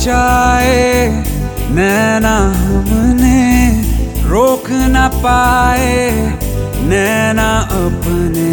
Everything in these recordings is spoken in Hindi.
बचाए नैना हमने, रोक न पाए नैना अपने।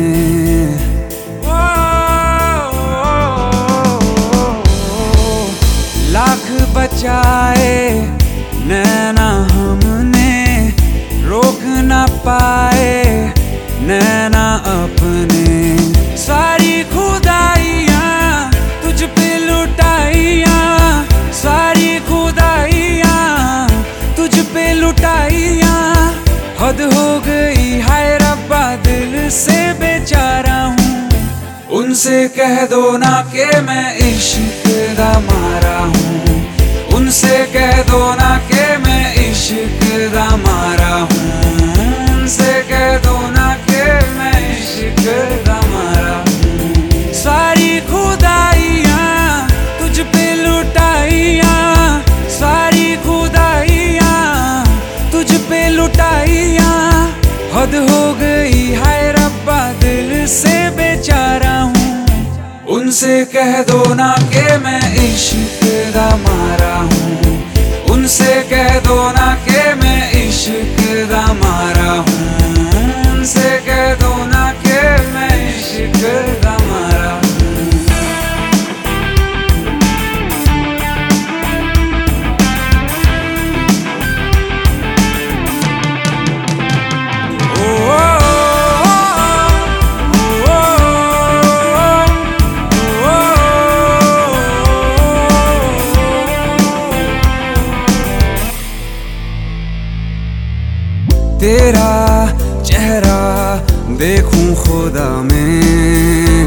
लाख बचाए नैना हमने, रोक न पाए नैना अपने। सारी खुदाइयाँ तुझ पे लुटाइयाँ, सारी खुदाइयाँ तुझ पे लुटाइयाँ। हद हो गई हाय रब्बा, दिल से बेचारा हूँ। उनसे कह दो ना कि मैं इश्क दा मारा हूँ, उनसे कह दो ना कि मैं इश्क दा मारा हूँ, उनसे कह दो ना कि मैं इश्क दा मारा हूँ। सारी खुदाइयाँ तुझ पे लुटाइयाँ, सारी खुदाइयाँ तुझ पे लुटाइयाँ। हद हो गई हाय रब्बा, दिल से बेचारा हूँ। उनसे कह दो ना कि मैं इश्क दा मारा हूँ, उनसे कह दो ना कि मैं इश्क दा मारा हूँ, उनसे कह दो ना कि मैं इश्क दा मारा हूँ। तेरा चेहरा देखूं खुदा में,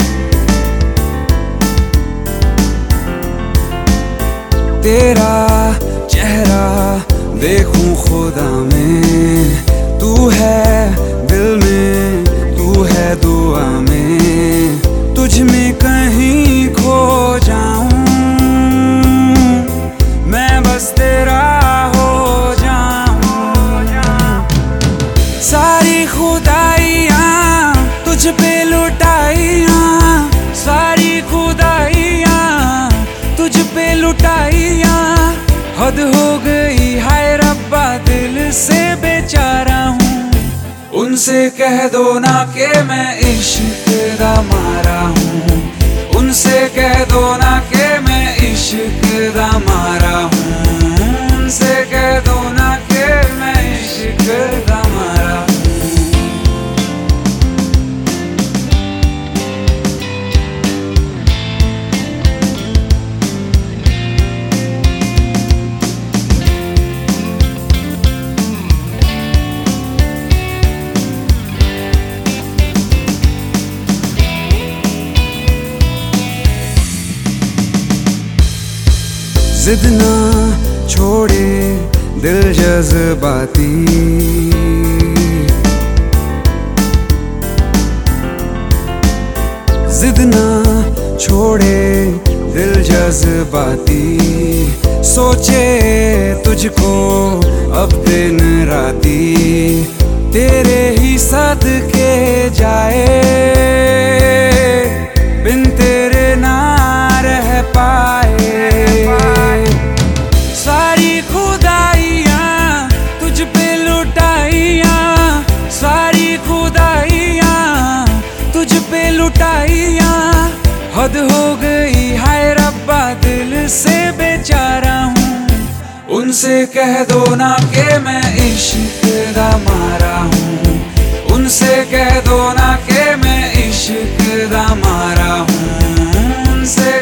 तेरा चेहरा देखूं खुदा में। तू है दिल में, तू है दुआ में, तुझ में कहीं खो जाऊं मैं, बस तेरा हो जाऊं। सारी खुदाइयाँ तुझ पे लुटाइयाँ, सारी खुदाइयाँ तुझ पे लुटाइयाँ। हद हो गई हाय रब्बा, दिल से बेचारा हूँ। उनसे कह दो ना कि मैं इश्क दा मारा हूँ, उनसे कह दो ना कि मैं इश्क दा मारा हूँ, उनसे कह दो ना कि मैं इश्क दा मारा हूँ। जिद ना छोड़े दिल जज्बाती, जिद ना छोड़े दिल जज्बाती। सोचे तुझको अब दिन राती, तेरे ही सदके जाए बिन तेरे ना रह पाए। सारी खुदाइयाँ तुझ पे लुटाइयाँ, सारी खुदाइयाँ तुझ पे लुटाइयाँ। हद हो गई हाय रब्बा, दिल से बेचारा हूँ। उनसे कह दो ना कि मैं इश्क दा मारा हूँ, उनसे कह दो ना कि मैं इश्क दा मारा हूँ, उनसे